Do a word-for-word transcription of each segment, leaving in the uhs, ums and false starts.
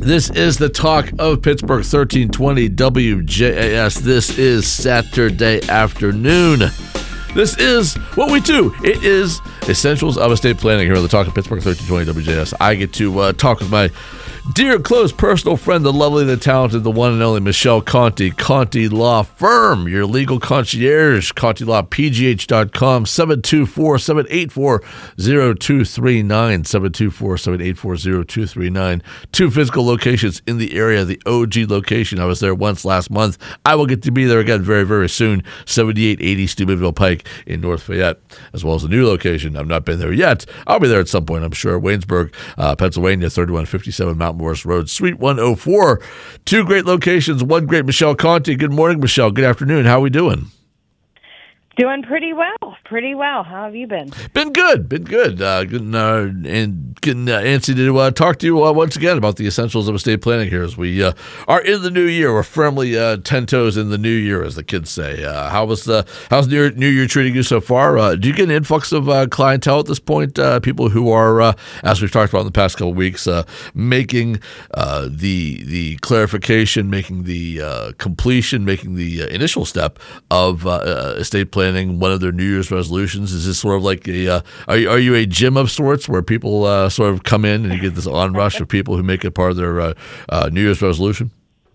This is the Talk of Pittsburgh, thirteen twenty W J A S. This is Saturday afternoon. This is what we do. It is Essentials of Estate Planning here on the Talk of Pittsburgh, thirteen twenty W J A S. I get to uh, talk with my dear, close, personal friend, the lovely, the talented, the one and only Michelle Conti, Conti Law Firm, your legal concierge, Conti Law P G H dot com, seven two four, seven eight four, zero two three nine, seven two four, seven eight four, zero two three nine. Two physical locations in the area, the O G location. I was there once last month. I will get to be there again very, very soon, seventy-eight eighty Steubenville Pike in North Fayette, as well as the new location. I've not been there yet. I'll be there at some point, I'm sure. Waynesburg, uh, Pennsylvania, thirty-one fifty-seven Mount Morris Road, Suite one oh four. Two great locations, one great Michelle Conti. Good morning, Michelle. Good afternoon. How are we doing? Doing pretty well, pretty well. How have you been? Been good, been good. Uh, getting, uh, and getting uh, antsy to uh, talk to you uh, once again about the essentials of estate planning here as we uh, are in the new year. We're firmly uh, ten toes in the new year, as the kids say. Uh, how was the how's New Year, new year treating you so far? Uh, do you get an influx of uh, clientele at this point? Uh, people who are, uh, as we've talked about in the past couple of weeks, uh, making uh, the the clarification, making the uh, completion, making the uh, initial step of uh, uh, estate planning. One of their New Year's resolutions. Is this sort of like a uh, are you, are you a gym of sorts where people uh, sort of come in and you get this onrush of people who make it part of their uh, uh, New Year's resolution?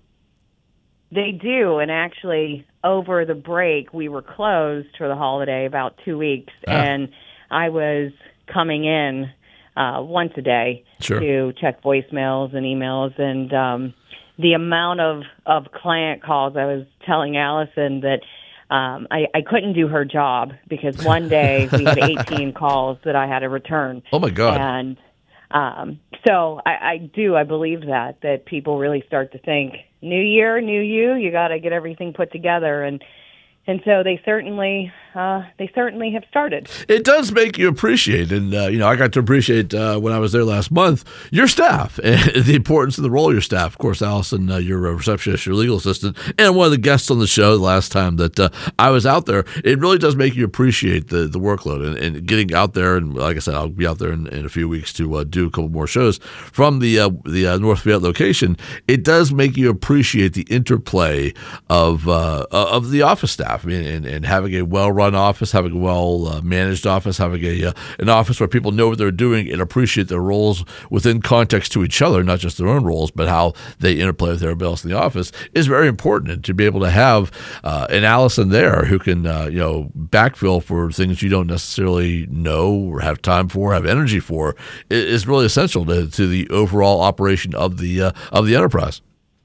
They do, and actually over the break we were closed for the holiday about two weeks, ah. and I was coming in uh, once a day sure. to check voicemails and emails, and um, the amount of, of client calls. I was telling Allison that Um, I, I couldn't do her job because one day we had eighteen calls that I had to return. Oh, my God. And um, so I, I do, I believe that, that people really start to think, new year, new you, you got to get everything put together. And and so they certainly uh, they certainly have started. It does make you appreciate, and uh, you know, I got to appreciate uh, when I was there last month, your staff and the importance of the role of your staff. Of course, Allison, uh, your receptionist, your legal assistant, and one of the guests on the show the last time that uh, I was out there. It really does make you appreciate the, the workload and, and getting out there. And like I said, I'll be out there in, in a few weeks to uh, do a couple more shows from the uh, the uh, North Fayette location. It does make you appreciate the interplay of uh, of the office staff. I mean, and, and having a well-run office, having a well-managed uh, office, having a uh, an office where people know what they're doing and appreciate their roles within context to each other, not just their own roles, but how they interplay with everybody else in the office, is very important. And to be able to have uh, an Allison there who can, uh, you know, backfill for things you don't necessarily know or have time for, have energy for, is really essential to, to the overall operation of the uh, of the enterprise.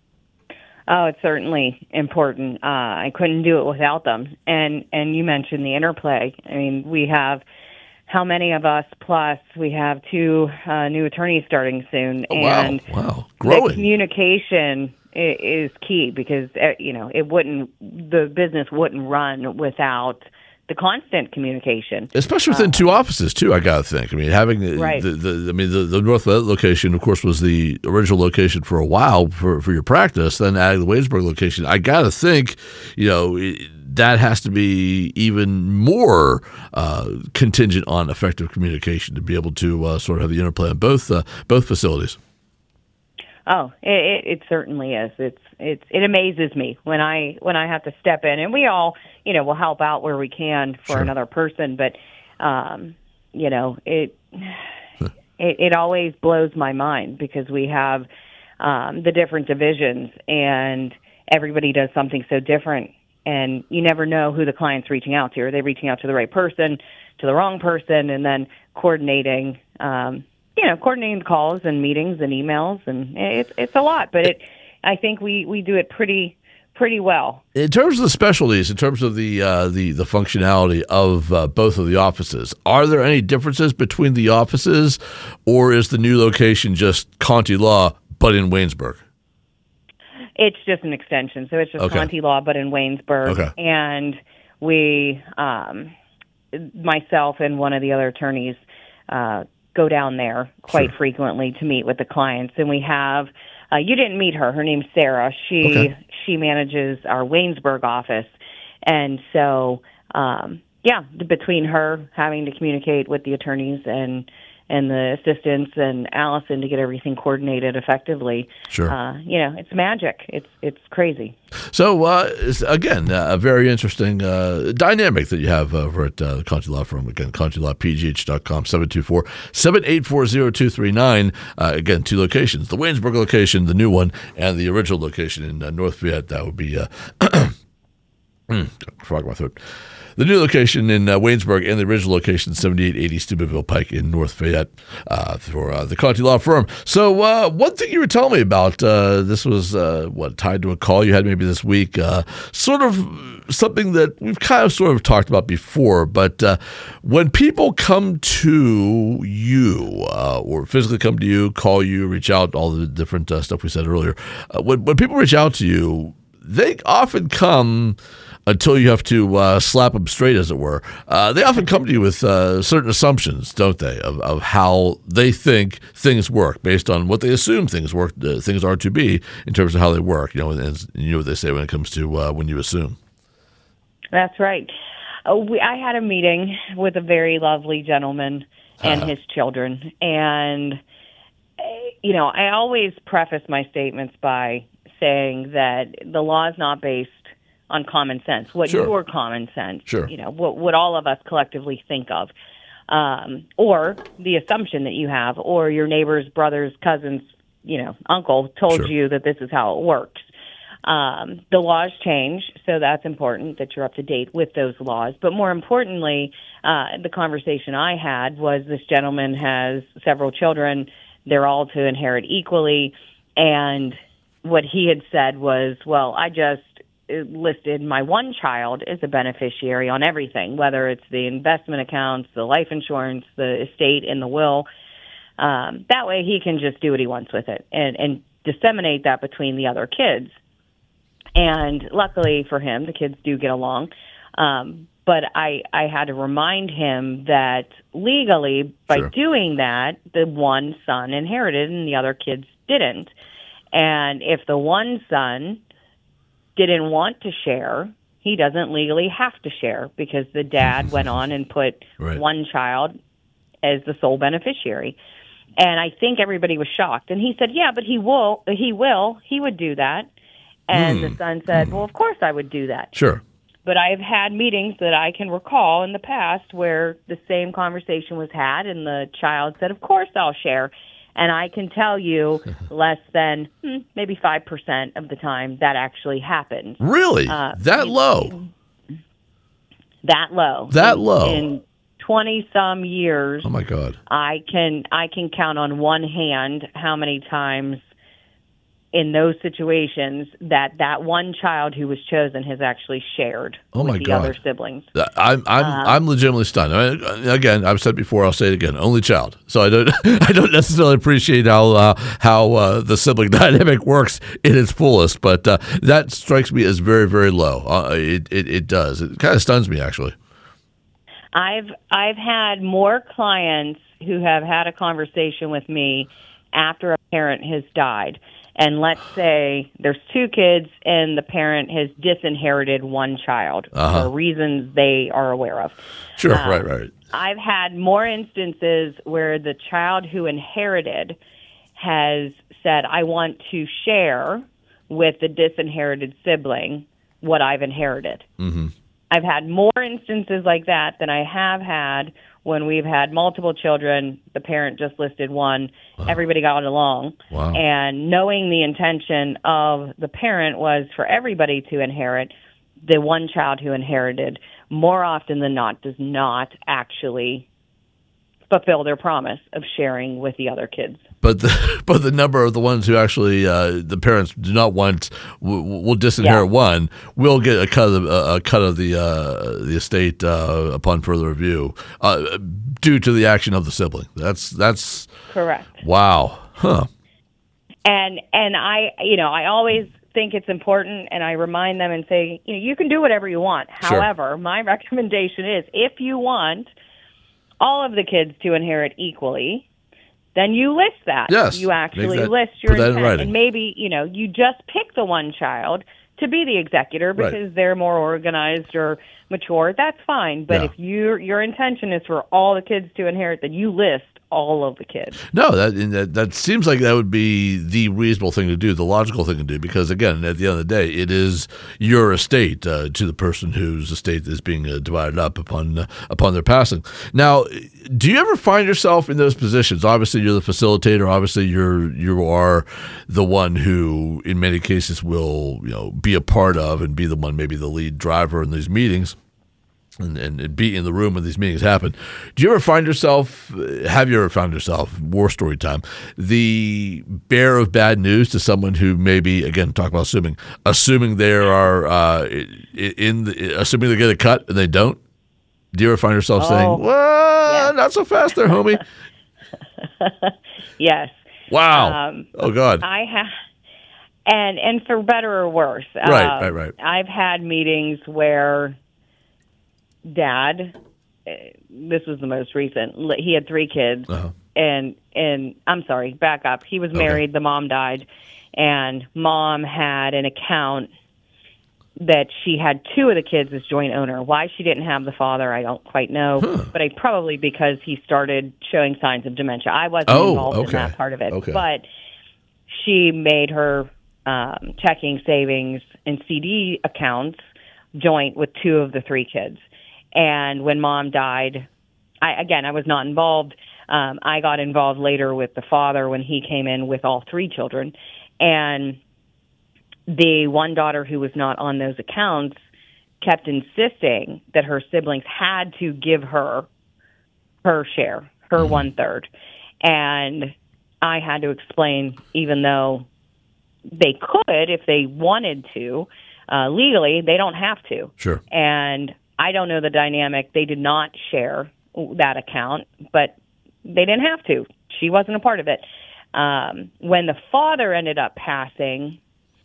Oh, it's certainly important. Uh, I couldn't do it without them. And and you mentioned the interplay. I mean, we have how many of us plus we have two uh, new attorneys starting soon. Oh, wow. And wow. Growing. The communication is key because, you know, it wouldn't, the business wouldn't run without the constant communication, especially within uh, two offices too. I gotta think. I mean, having the, right. the, the I mean, the, the North Fayette location, of course, was the original location for a while for, for your practice. Then adding the Waynesburg location, I gotta think, you know, that has to be even more uh, contingent on effective communication to be able to uh, sort of have the interplay in both uh, both facilities. Oh, it, it certainly is. It's it's it amazes me when I when I have to step in, and we all, you know, will help out where we can for sure. another person. But um, you know, it, it it always blows my mind because we have um, the different divisions, and everybody does something so different, and you never know who the client's reaching out to. Are they reaching out to the right person, to the wrong person, and then coordinating. Um, You know, coordinating calls and meetings and emails, and it's it's a lot. But it, I think we, we do it pretty pretty well. In terms of the specialties, in terms of the uh, the the functionality of uh, both of the offices, are there any differences between the offices, or is the new location just Conti Law but in Waynesburg? It's just an extension, so it's just okay. Conti Law but in Waynesburg, okay. and we, um, myself and one of the other attorneys. Uh, go down there quite sure. frequently to meet with the clients. And we have, uh, you didn't meet her, her name's Sarah. She, okay. she manages our Waynesburg office. And so, um, yeah, between her having to communicate with the attorneys and, and the assistants and Allison to get everything coordinated effectively. Sure. Uh, you know, it's magic. It's it's crazy. So, uh, it's, again, uh, a very interesting uh, dynamic that you have over at uh, the Conti Law Firm. Again, conti law p g h dot com, seven two four, seven eight four, zero two three nine. Uh, again, two locations, the Waynesburg location, the new one, and the original location in uh, North Fayette. That would be, uh, frog in my throat. The new location in uh, Waynesburg and the original location, seventy-eight eighty Steubenville Pike in North Fayette, uh, for uh, the Conti Law Firm. So uh, one thing you were telling me about, uh, this was, uh, what, tied to a call you had maybe this week, uh, sort of something that we've kind of sort of talked about before, but uh, when people come to you uh, or physically come to you, call you, reach out, all the different uh, stuff we said earlier, uh, when, when people reach out to you, they often come until you have to uh, slap them straight, as it were. Uh, they often come to you with uh, certain assumptions, don't they, of, of how they think things work based on what they assume things work, uh, things are to be in terms of how they work. You know, and, and you know what they say when it comes to uh, when you assume. That's right. Uh, we, I had a meeting with a very lovely gentleman and Uh-huh. his children, and uh, you know, I always preface my statements by saying that the law is not based on common sense, what Sure. your common sense, Sure. you know, what, what all of us collectively think of, um, or the assumption that you have, or your neighbor's brother's cousin's, you know, uncle told Sure. you that this is how it works. Um, the laws change, so that's important that you're up to date with those laws. But more importantly, uh, the conversation I had was this gentleman has several children. They're all to inherit equally. And what he had said was, well, I just listed my one child as a beneficiary on everything, whether it's the investment accounts, the life insurance, the estate, and the will. Um, that way he can just do what he wants with it and, and disseminate that between the other kids. And luckily for him, the kids do get along. Um, but I, I had to remind him that legally, by Sure. doing that, the one son inherited and the other kids didn't. And if the one son didn't want to share, he doesn't legally have to share because the dad went on and put Right. one child as the sole beneficiary. And I think everybody was shocked. And he said, yeah, but he will, he will, he would do that. And Hmm. the son said, well, of course I would do that. Sure. But I've had meetings that I can recall in the past where the same conversation was had and the child said, of course I'll share. And I can tell you less than hmm, maybe five percent of the time that actually happens. Really? Uh, that low? That low. That in, low? In twenty-some years, Oh, my God. I can I can count on one hand how many times in those situations that that one child who was chosen has actually shared Oh, with my the God. other siblings. I'm I'm Uh, I'm legitimately stunned. I mean, again, I've said before, I'll say it again. Only child, so I don't I don't necessarily appreciate how uh, how uh, the sibling dynamic works in its fullest. But uh, that strikes me as very very low. Uh, it, it it does. It kind of stuns me actually. I've I've had more clients who have had a conversation with me after a parent has died. And let's say there's two kids and the parent has disinherited one child Uh-huh. for reasons they are aware of. Sure, Um, right, right. I've had more instances where the child who inherited has said, I want to share with the disinherited sibling what I've inherited. Mm-hmm. I've had more instances like that than I have had when we've had multiple children. The parent just listed one. Wow. Everybody got along. Wow. And knowing the intention of the parent was for everybody to inherit, the one child who inherited more often than not does not actually fulfill their promise of sharing with the other kids. But the but the number of the ones who actually uh, the parents do not want will, will disinherit Yeah. one will get a cut of the, a cut of the uh, the estate uh, upon further review uh, due to the action of the sibling. That's that's Correct. wow, huh? And and I, you know, I always think it's important, and I remind them and say, you know, you can do whatever you want. Sure. However, my recommendation is if you want all of the kids to inherit equally, then you list that. Yes. You actually Make that- list your put that in intent. writing. And maybe, you know, you just pick the one child to be the executor Right. because they're more organized or mature. That's fine. But Yeah. if your your intention is for all the kids to inherit, then you list all of the kids. No, that, and that that seems like that would be the reasonable thing to do, the logical thing to do, because again, at the end of the day, it is your estate uh, to the person whose estate is being uh, divided up upon uh, upon their passing. Now, do you ever find yourself in those positions? Obviously, you're the facilitator. Obviously, you're you are the one who, in many cases, will you know be a part of and be the one, maybe the lead driver in these meetings. And, and be in the room when these meetings happen. Do you ever find yourself, have you ever found yourself, war story time, the bearer of bad news to someone who maybe, again, talk about assuming, assuming they are, uh, in the, assuming they get a cut and they don't? Do you ever find yourself oh, saying, well, yes. not so fast there, homie? Yes. Wow. Um, oh, God. I have. And, and for better or worse. Right, um, right, right. I've had meetings where Dad, this was the most recent. He had three kids, uh-huh. and and I'm sorry, back up. He was married. Okay. The mom died, and Mom had an account that she had two of the kids as joint owner. Why she didn't have the father, I don't quite know. Huh. But I probably because he started showing signs of dementia. I wasn't oh, involved okay. in that part of it, okay. but she made her um, checking, savings, and C D accounts joint with two of the three kids. And when Mom died, I, again, I was not involved. Um, I got involved later with the father when he came in with all three children. And the one daughter who was not on those accounts kept insisting that her siblings had to give her her share, her mm-hmm. one-third. And I had to explain, even though they could if they wanted to, uh, legally, they don't have to. Sure. And I don't know the dynamic. They did not share that account, but they didn't have to. She wasn't a part of it. Um, when the father ended up passing,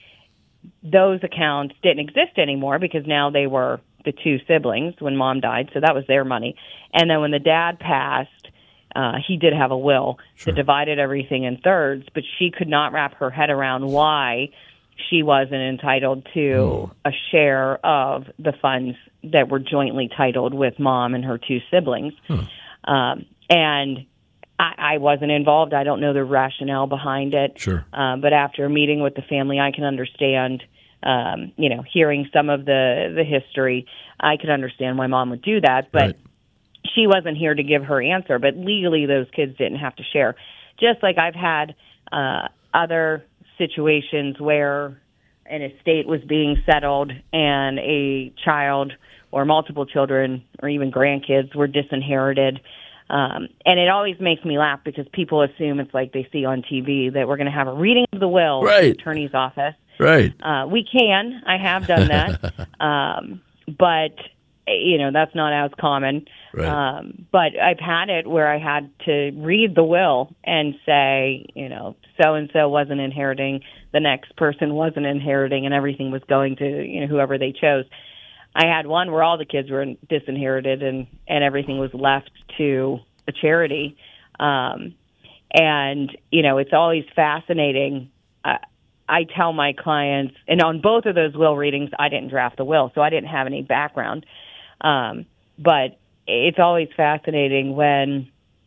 those accounts didn't exist anymore because now they were the two siblings when Mom died, so that was their money. And then when the dad passed, uh, he did have a will sure. that divided everything in thirds, but she could not wrap her head around why she wasn't entitled to mm. a share of the funds that were jointly titled with Mom and her two siblings. Hmm. Um, and I, I wasn't involved. I don't know the rationale behind it. Sure. Um, but after meeting with the family, I can understand, um, you know, hearing some of the, the history, I could understand why Mom would do that. But right. she wasn't here to give her answer. But legally, those kids didn't have to share. Just like I've had uh, other situations where an estate was being settled and a child or multiple children or even grandkids were disinherited. Um, and it always makes me laugh because people assume it's like they see on T V that we're going to have a reading of the will right. in the attorney's office. Right. Uh, we can. I have done that. um, but, you know, that's not as common. Right. Um, but I've had it where I had to read the will and say, you know, so-and-so wasn't inheriting, the next person wasn't inheriting, and everything was going to, you know, whoever they chose. I had one where all the kids were disinherited and, and everything was left to a charity. Um, and, you know, it's always fascinating. Uh, I tell my clients, and on both of those will readings, I didn't draft the will, so I didn't have any background. Um, but it's always fascinating when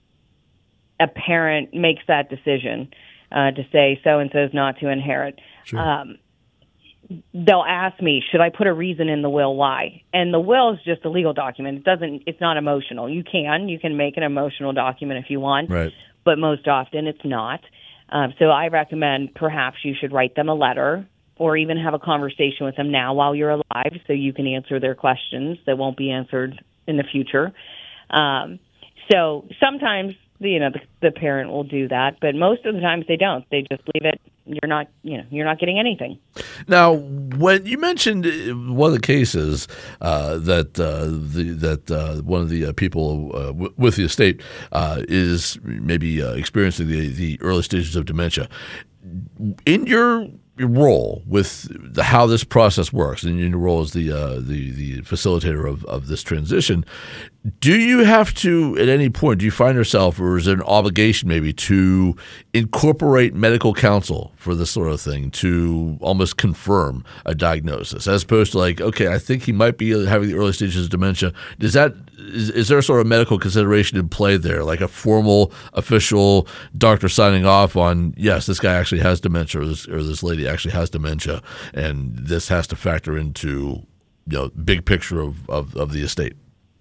a parent makes that decision uh, to say so-and-so is not to inherit. Sure. Um, they'll ask me, should I put a reason in the will why? And the will is just a legal document. It doesn't, it's not emotional. You can, you can make an emotional document if you want, right. but most often it's not. Um, so I recommend perhaps you should write them a letter or even have a conversation with them now while you're alive so you can answer their questions that won't be answered in the future. Um, so sometimes, you know, the, the parent will do that, but most of the times they don't. They just leave it. You're not, you know, you're not getting anything. Now, when you mentioned one of the cases uh, that uh, the that uh, one of the uh, people uh, w- with the estate uh, is maybe uh, experiencing the, the early stages of dementia, in your role with the, how this process works, and in your role as the uh, the the facilitator of, of this transition, Do you have to, at any point, do you find yourself, or is there an obligation maybe to incorporate medical counsel for this sort of thing to almost confirm a diagnosis, as opposed to like, okay, I think he might be having the early stages of dementia? Does that is, is there sort of medical consideration in play there, like a formal, official doctor signing off on, yes, this guy actually has dementia, or this, or this lady actually has dementia, and this has to factor into, you know, big picture of, of, of the estate?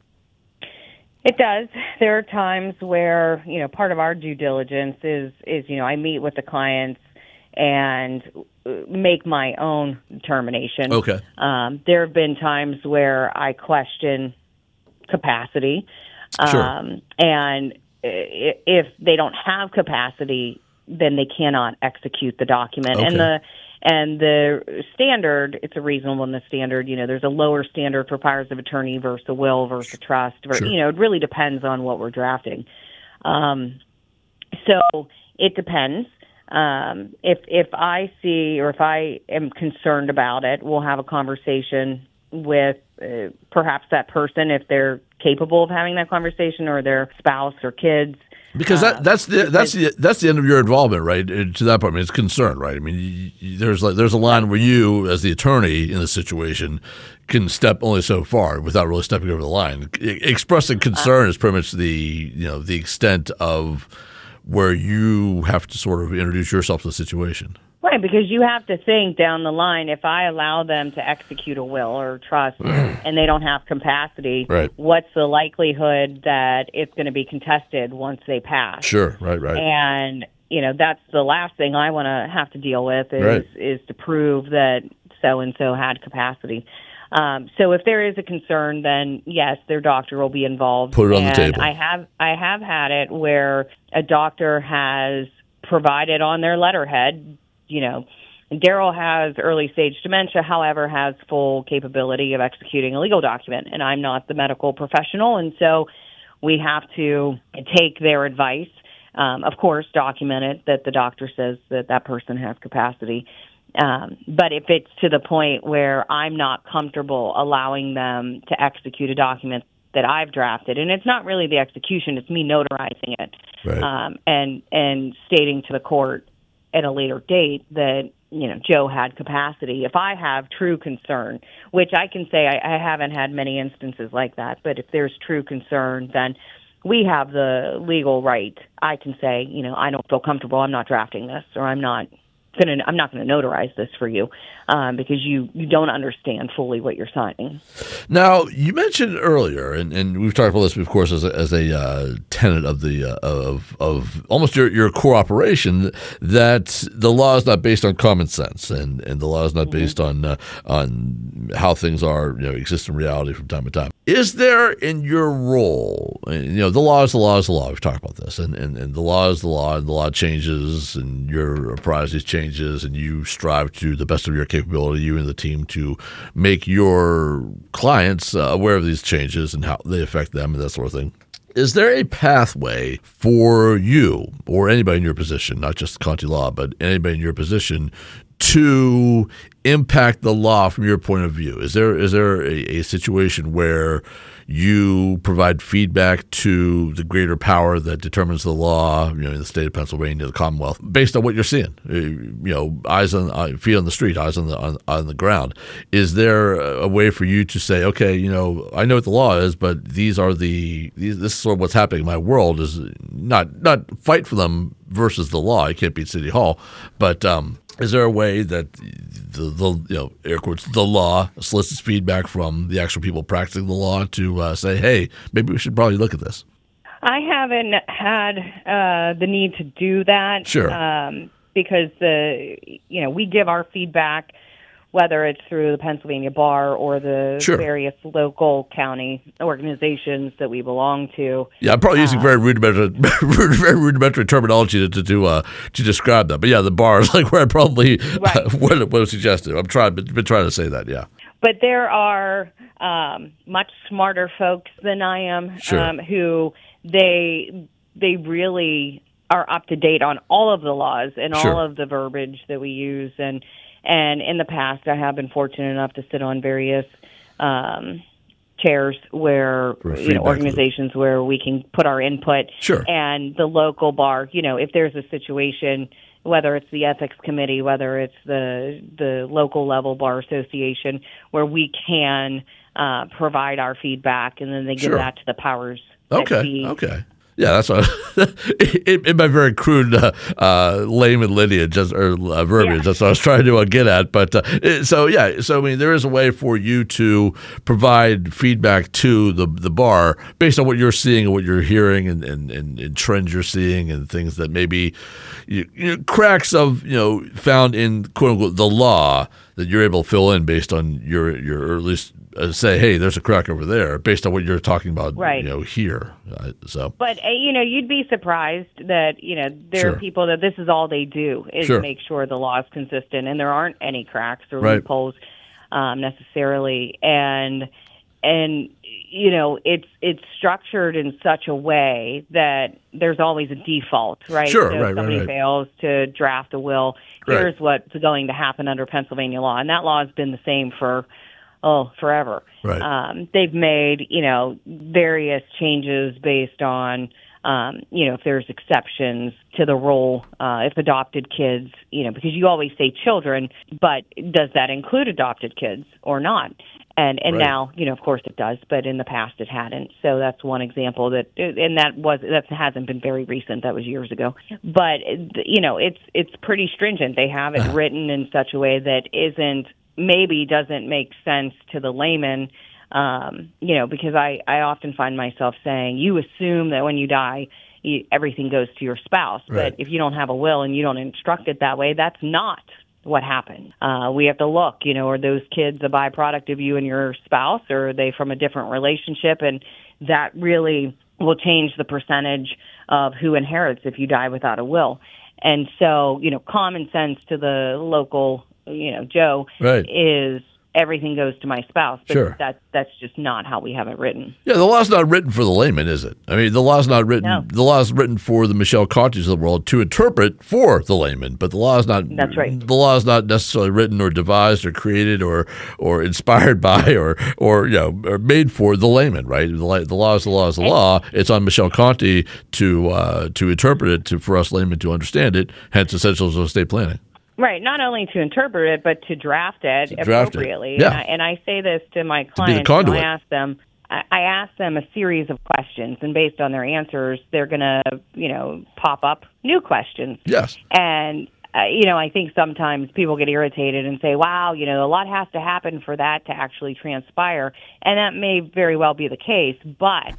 It does. There are times where, you know, part of our due diligence is, is you know, I meet with the clients and make my own determination. Okay. Um, there have been times where I question capacity. Sure. Um, and if they don't have capacity, then they cannot execute the document. Okay. And the And the standard, it's a reasonableness standard. You know, there's a lower standard for powers of attorney versus a will versus a trust. Sure. You know, it really depends on what we're drafting. Um, so it depends. Um, if if I see or if I am concerned about it, we'll have a conversation with uh, perhaps that person if they're capable of having that conversation, or their spouse or kids. Because that, that's the that's the that's the end of your involvement, right? To that point, I mean, it's concern, right? I mean, you, you, there's like there's a line where you, as the attorney in the situation, can step only so far without really stepping over the line. E- expressing concern uh, is pretty much the you know the extent of where you have to sort of introduce yourself to the situation. Right, because you have to think down the line, if I allow them to execute a will or trust and they don't have capacity, right. what's the likelihood that it's going to be contested once they pass? Sure, right, right. And, you know, that's the last thing I want to have to deal with is, right. is to prove that so-and-so had capacity. Um, so if there is a concern, then yes, their doctor will be involved. Put it on and the table. I have, I have had it where a doctor has provided on their letterhead, you know, Daryl has early stage dementia, however, has full capability of executing a legal document, and I'm not the medical professional, and so we have to take their advice. Um, of course, document it that the doctor says that that person has capacity. Um, but if it's to the point where I'm not comfortable allowing them to execute a document that I've drafted, and it's not really the execution, it's me notarizing it, right. um, and and stating to the court at a later date that, you know, Joe had capacity. If I have true concern, which I can say I, I haven't had many instances like that, but if there's true concern, then we have the legal right. I can say, you know, I don't feel comfortable, I'm not drafting this, or I'm not gonna, I'm not going to notarize this for you um, because you, you don't understand fully what you're signing. Now, you mentioned earlier, and, and we've talked about this, of course, as a, as a uh, tenet of the uh, of of almost your, your core operation, that the law is not based on common sense, and, and the law is not mm-hmm. based on uh, on how things are, you know, exist in reality from time to time. Is there in your role, you know, the law is the law is the law. We've talked about this, and, and, and the law is the law, and the law changes, and you're apprised these changes, and you strive to the best of your capability, you and the team, to make your clients uh, aware of these changes and how they affect them and that sort of thing. Is there a pathway for you or anybody in your position, not just Conti Law, but anybody in your position, to impact the law from your point of view? Is there is there a, a situation where you provide feedback to the greater power that determines the law, you know, in the state of Pennsylvania, the Commonwealth, based on what you're seeing? You know, eyes on uh, feet on the street, eyes on the on, on the ground. Is there a way for you to say, okay, you know, I know what the law is, but these are the these, this is sort of what's happening in my world. Is not not fight for them versus the law. You can't beat City Hall, but um, is there a way that the, the you know, air quotes, the law solicits feedback from the actual people practicing the law to uh, say, hey, maybe we should probably look at this? I haven't had uh, the need to do that. Sure. Um, because the you know we give our feedback, whether it's through the Pennsylvania Bar or the sure. various local county organizations that we belong to. Yeah, I'm probably uh, using very rudimentary, very rudimentary terminology to to, uh, to describe that. But yeah, the bar is like where I probably right. uh, would have suggested. I'm trying, been trying to say that. Yeah. But there are um, much smarter folks than I am sure. um, who they they really are up to date on all of the laws and sure. all of the verbiage that we use. And And in the past, I have been fortunate enough to sit on various um, chairs where, you know, organizations where we can put our input. Sure. And the local bar, you know, if there's a situation, whether it's the ethics committee, whether it's the the local level bar association, where we can uh, provide our feedback, and then they give Sure. that to the powers. Okay. Be, okay. Yeah, that's what in, in my very crude uh, uh, layman lineage just, or uh, verbiage. Yeah. That's what I was trying to uh, get at. But uh, it, so yeah, so I mean, there is a way for you to provide feedback to the the bar based on what you're seeing and what you're hearing, and, and, and, and trends you're seeing, and things that maybe you, you know, cracks of you know found in quote unquote the law that you're able to fill in based on your your or at least uh, say, hey, there's a crack over there based on what you're talking about, right. you know, here. Uh, so, but uh, you know, you'd be surprised that you know there Sure. are people that this is all they do is Sure. make sure the law is consistent, and there aren't any cracks or Right. loopholes um, necessarily, and and you know it's it's structured in such a way that there's always a default, right? Sure, so right, if somebody right, right. fails to draft a will, Right. here's what's going to happen under Pennsylvania law, and that law has been the same for oh forever. Right. Um, they've made you know various changes based on um, you know if there's exceptions to the rule, uh, if adopted kids, you know because you always say children, but does that include adopted kids or not? And and Right. now, you know, of course it does, but in the past it hadn't. So that's one example that, and that was that hasn't been very recent. That was years ago. But you know, it's it's pretty stringent. They have it written in such a way that isn't maybe doesn't make sense to the layman. Um, you know, because I I often find myself saying, you assume that when you die, you, everything goes to your spouse. Right. But if you don't have a will and you don't instruct it that way, that's not what happened. Uh, we have to look, you know, are those kids a byproduct of you and your spouse, or are they from a different relationship? And that really will change the percentage of who inherits if you die without a will. And so, you know, common sense to the local, you know, Joe Right. is everything goes to my spouse, but Sure. that that's just not how we have it written. Yeah, the law's not written for the layman, is it? I mean, the law's not written. No. The law's written for the Michelle Contis of the world to interpret for the layman, but the law is not. That's right. The law is not necessarily written or devised or created or or inspired by or or you know or made for the layman, right? The, la- the law is the law is the law. It's on Michelle Conti to uh, to interpret it to for us laymen to understand it. Hence, essentials of estate planning. Right, not only to interpret it, but to draft it To draft it. appropriately. Yeah. And, I, and I say this to my be the clients. you know, conduit. I ask them, I, I ask them a series of questions, and based on their answers, they're going to, you know, pop up new questions. Yes. And uh, you know, I think sometimes people get irritated and say, "Wow, you know, a lot has to happen for that to actually transpire," and that may very well be the case, but.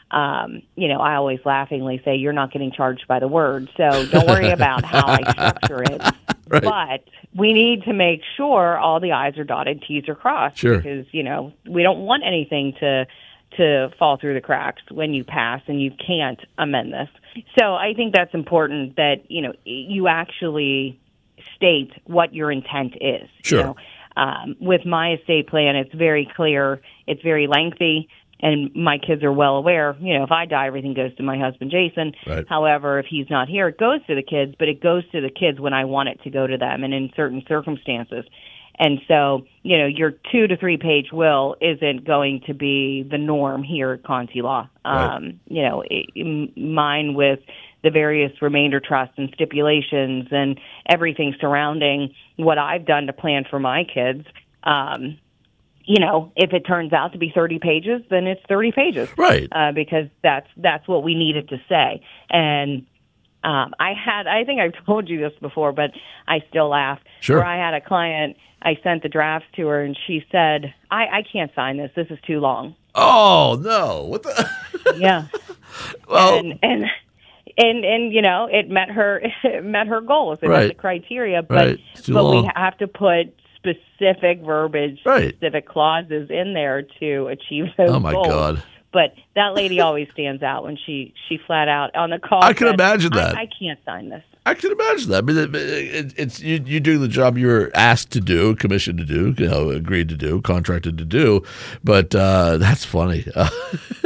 Um, you know, I always laughingly say, you're not getting charged by the word, so don't worry about how I structure it. Right. But we need to make sure all the I's are dotted, T's are crossed, Sure. because, you know, we don't want anything to to fall through the cracks when you pass and you can't amend this. So I think that's important that, you know, you actually state what your intent is. Sure. You know? Um, with my estate plan, it's very clear, it's very lengthy. And my kids are well aware, you know, if I die, everything goes to my husband, Jason. Right. However, if he's not here, it goes to the kids, but it goes to the kids when I want it to go to them and in certain circumstances. And so, you know, your two to three page will isn't going to be the norm here at Conti Law. Right. Um, you know, it, mine with the various remainder trusts and stipulations and everything surrounding what I've done to plan for my kids. Um, You know, if it turns out to be thirty pages, then it's thirty pages, Right. Uh, because that's that's what we needed to say. And um, I had, I think I've told you this before, but I still laugh. Sure. Where I had a client, I sent the drafts to her, and she said, "I, I can't sign this. This is too long." Oh no! What the? Yeah. Well, and and and and you know, it met her it met her goals. It Right. met the criteria, but Right. It's too but long. we have to put specific verbiage, Right. specific clauses in there to achieve those Oh my goals. God! But that lady always stands out when she she flat out on the call. I can said, imagine that. I, I can't sign this. I can imagine that. I mean, it, it, it's you. You do the job you were asked to do, commissioned to do, you know, agreed to do, contracted to do. But uh, that's funny.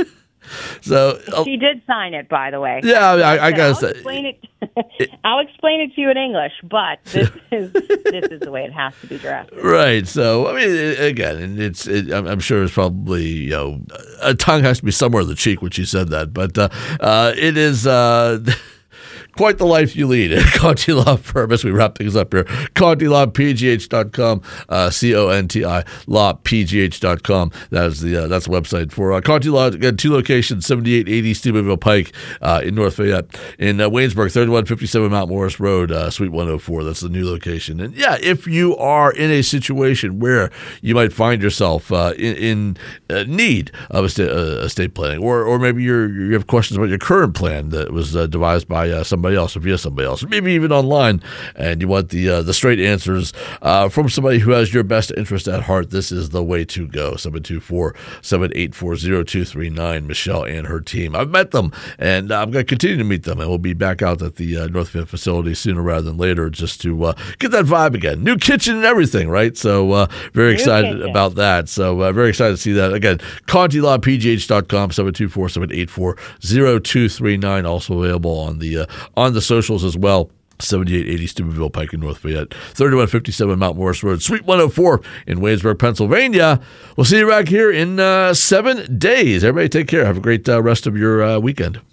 So uh, she did sign it, by the way. Yeah, I, I, I gotta I'll say. Explain it, I'll explain it to you in English, but this is this is the way it has to be drafted. Right. So I mean, again, it's it, I'm, I'm sure it's probably you know a tongue has to be somewhere in the cheek when she said that, but uh, uh, it is. Uh, Quite the life you lead at Conti Law Firm as we wrap things up here. Conti Law P G H dot com, uh, C O N T I, Law P G H dot com. That is the, uh, that's the website for uh, Conti Law. Again, two locations, seventy-eight eighty Steubenville Pike uh, in North Fayette. In uh, Waynesburg, thirty-one fifty-seven Mount Morris Road, uh, Suite one oh four. That's the new location. And yeah, if you are in a situation where you might find yourself uh, in, in uh, need of estate, uh, estate planning, or or maybe you're, you have questions about your current plan that was uh, devised by uh, somebody else, or via somebody else, or maybe even online, and you want the uh, the straight answers uh, from somebody who has your best interest at heart, this is the way to go. seven two four, seven eight four, zero two three nine. Michelle and her team. I've met them, and I'm going to continue to meet them, and we'll be back out at the uh, North Fayette facility sooner rather than later just to uh, get that vibe again. New kitchen and everything, right? So uh, very New excited kitchen. about that. So uh, very excited to see that. Again, Conti Law P G H dot com, seven two four, seven eight four, zero two three nine. Also available on the uh, on the socials as well. seventy-eight eighty Steubenville Pike in North Fayette, thirty-one fifty-seven Mount Morris Road, Suite one oh four in Waynesburg, Pennsylvania. We'll see you back here in uh, seven days. Everybody take care. Have a great uh, rest of your uh, weekend.